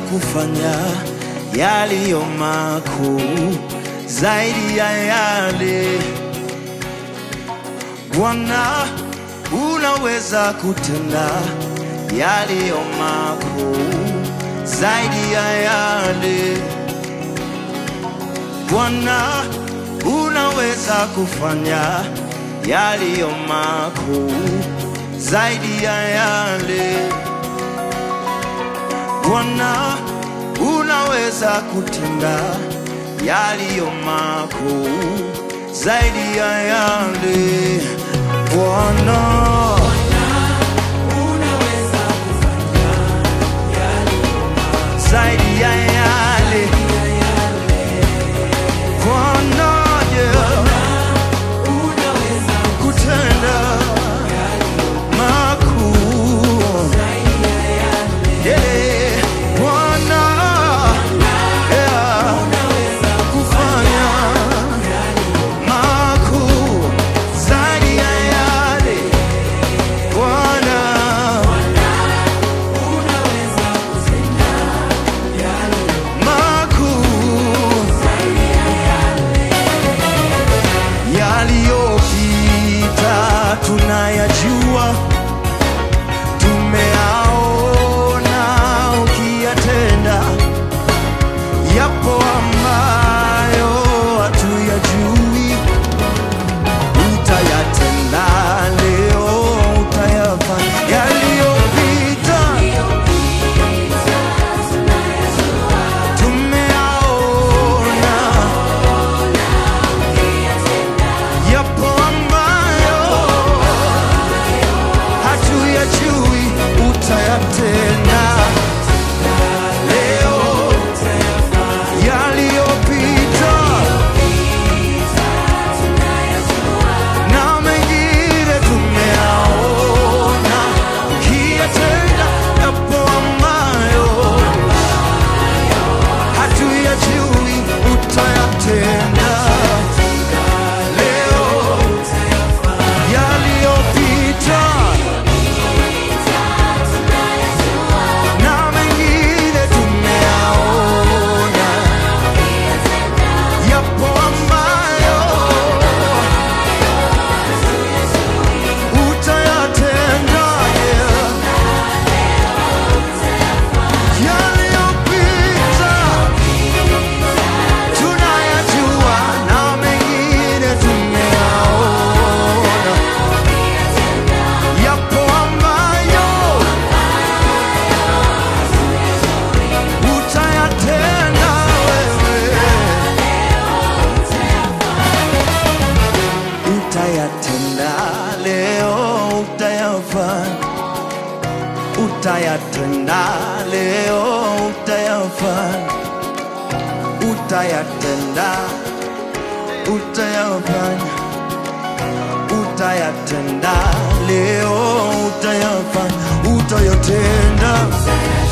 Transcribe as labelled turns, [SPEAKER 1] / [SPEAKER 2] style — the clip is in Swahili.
[SPEAKER 1] kufanya yaliyo makuu zaidi ya yale. Bwana, unaweza kutenda yaliyo makuu zaidi ya yale. Bwana, unaweza kufanya yaliyo makuu zaidi ya yale. Bwana, unaweza kutenda yaliyo makuu zaidi ya yale. Bwana,
[SPEAKER 2] unaweza kufanya yaliyo makuu
[SPEAKER 1] zaidi ya yale. Bwana,
[SPEAKER 2] unaweza
[SPEAKER 1] kutenda makuu
[SPEAKER 2] zaidi ya yale.
[SPEAKER 1] Bwana,
[SPEAKER 2] Unaweza
[SPEAKER 1] kufanya makuu zaidi ya yale. Bwana,
[SPEAKER 2] unaweza kutenda yaliyo
[SPEAKER 1] makuu
[SPEAKER 2] zaidi ya yale.
[SPEAKER 1] yaliyopita tunayajua, tumeaona ukiyatenda. Yapo ambayo hatuyajui, utayatenda leo, utayafanya. Yaliyopita tumeaona, yapo ambayo hatuyajui, utayatenda leo. Yaliyopita na mengine tumeaona ukiyatenda. Yapo ambayo hatuyajui, utayatenda leo. Yaliyopita na mengine tumeaona, yapo ambayo utayatenda. Yaliyopita tunayajua na mengine tumeaona, yapo ambayo utayatenda wewe, utayatenda leo, utayafanya. Utayatenda leo, utayafanya. Utayatenda, utayafanya. Utayatenda leo, utayafanya. Utayatenda.